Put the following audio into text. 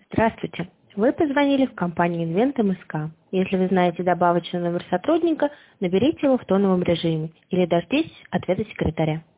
Здравствуйте. Вы позвонили в компанию Invent МСК. Если вы знаете добавочный номер сотрудника, наберите его в тоновом режиме или дождитесь ответа секретаря.